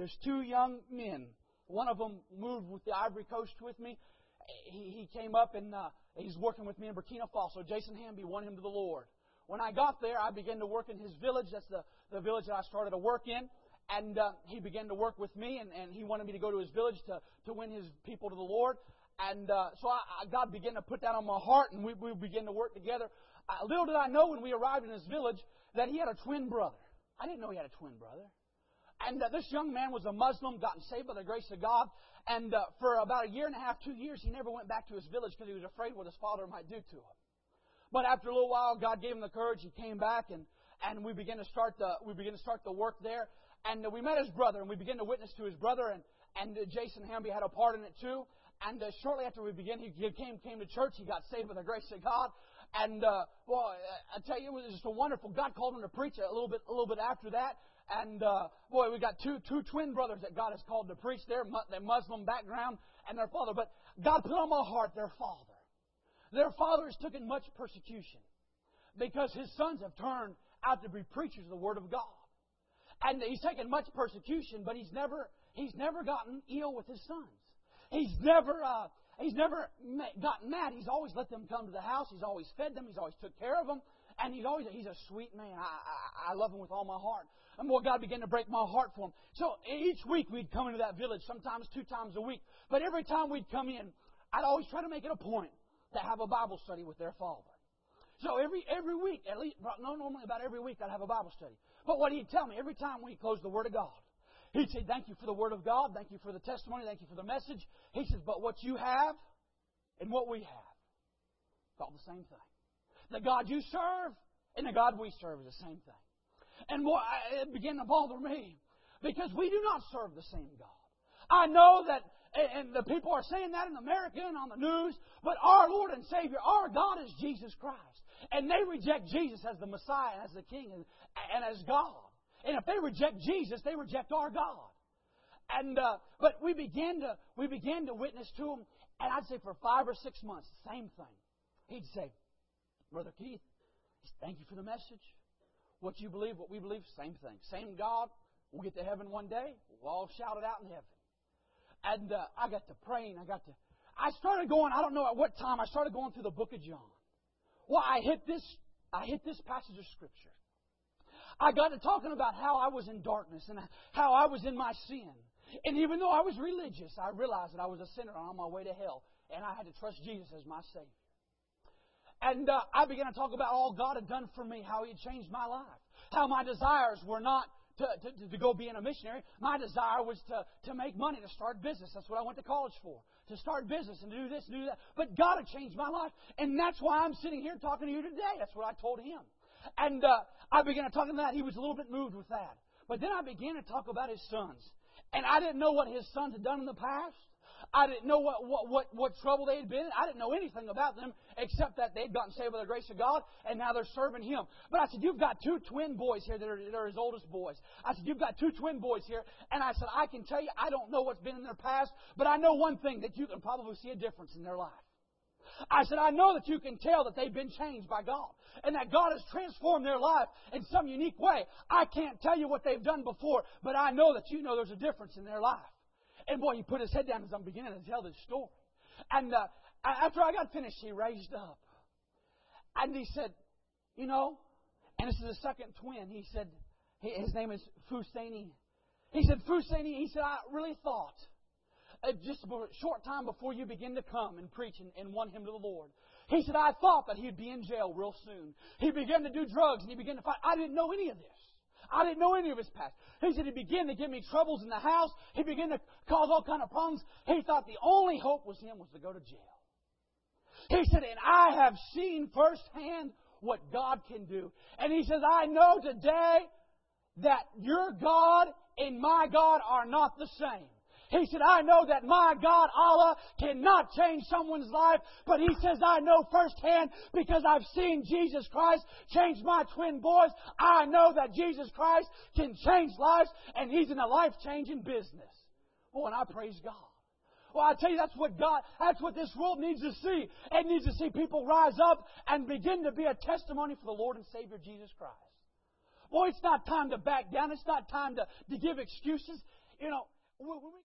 there's two young men. One of them moved with the Ivory Coast with me. He came up and he's working with me in Burkina Faso. Jason Hamby won him to the Lord. When I got there, I began to work in his village. That's the village that I started to work in. And he began to work with me, and he wanted me to go to his village to win his people to the Lord. And so God began to put that on my heart, and we began to work together. Little did I know when we arrived in his village that he had a twin brother. I didn't know he had a twin brother. And this young man was a Muslim, gotten saved by the grace of God. And for about 1.5 years, 2 years, he never went back to his village because he was afraid what his father might do to him. But after a little while, God gave him the courage. He came back, and we began to start the work there. And we met his brother, and we began to witness to his brother. And Jason Hamby had a part in it too. And shortly after we began, he came to church. He got saved by the grace of God. And I tell you, it was just a wonderful. God called him to preach a little bit after that. And we got two twin brothers that God has called to preach there, their Muslim background and their father. But God put on my heart their father. Their father has taken much persecution because his sons have turned out to be preachers of the Word of God. And he's taken much persecution, but he's never gotten ill with his sons. He's never gotten mad. He's always let them come to the house. He's always fed them. He's always took care of them. And he's a sweet man. I love him with all my heart. And God began to break my heart for him. So each week we'd come into that village, sometimes 2 times a week. But every time we'd come in, I'd always try to make it a point to have a Bible study with their father. So every week, normally about every week I'd have a Bible study. But what he'd tell me, every time we closed the Word of God, he'd say, thank you for the Word of God, thank you for the testimony, thank you for the message. He says, but what you have and what we have, it's all the same thing. The God you serve and the God we serve is the same thing. And it began to bother me because we do not serve the same God. I know that, and the people are saying that in America and on the news, but our Lord and Savior, our God is Jesus Christ. And they reject Jesus as the Messiah, as the King, and as God. And if they reject Jesus, they reject our God. And but we began to witness to them, and I'd say for 5 or 6 months, the same thing. He'd say, Brother Keith, thank you for the message. What you believe, what we believe, same thing. Same God. We'll get to heaven one day. We'll all shout it out in heaven. And I got to praying. I started going, I don't know at what time, I started going through the book of John. Well, I hit this passage of Scripture. I got to talking about how I was in darkness and how I was in my sin. And even though I was religious, I realized that I was a sinner on my way to hell. And I had to trust Jesus as my Savior. And I began to talk about all God had done for me, how He had changed my life. How my desires were not to go being a missionary. My desire was to make money, to start business. That's what I went to college for. To start business and to do this and do that. But God had changed my life. And that's why I'm sitting here talking to you today. That's what I told Him. And I began to talk about that. He was a little bit moved with that. But then I began to talk about His sons. And I didn't know what His sons had done in the past. I didn't know what trouble they had been in. I didn't know anything about them except that they'd gotten saved by the grace of God and now they're serving Him. But I said, you've got 2 twin boys here that are His oldest boys. I said, you've got 2 twin boys here. And I said, I can tell you, I don't know what's been in their past, but I know one thing, that you can probably see a difference in their life. I said, I know that you can tell that they've been changed by God and that God has transformed their life in some unique way. I can't tell you what they've done before, but I know that you know there's a difference in their life. And boy, he put his head down as I'm beginning to tell this story. And after I got finished, he raised up. And he said, you know, and this is the second twin. He said, his name is Fuseni. He said, Fuseni, he said, I really thought, just a short time before you begin to come and preach and won him to the Lord. He said, I thought that he'd be in jail real soon. He began to do drugs and he began to fight. I didn't know any of this. I didn't know any of his past. He said he began to give me troubles in the house. He began to cause all kind of problems. He thought the only hope was to go to jail. He said, and I have seen firsthand what God can do. And he says, I know today that your God and my God are not the same. He said, I know that my God, Allah, cannot change someone's life. But he says, I know firsthand because I've seen Jesus Christ change my twin boys. I know that Jesus Christ can change lives and He's in a life-changing business. Oh, and I praise God. Well, I tell you, that's what this world needs to see. It needs to see people rise up and begin to be a testimony for the Lord and Savior Jesus Christ. Boy, it's not time to back down. It's not time to give excuses. You know, when we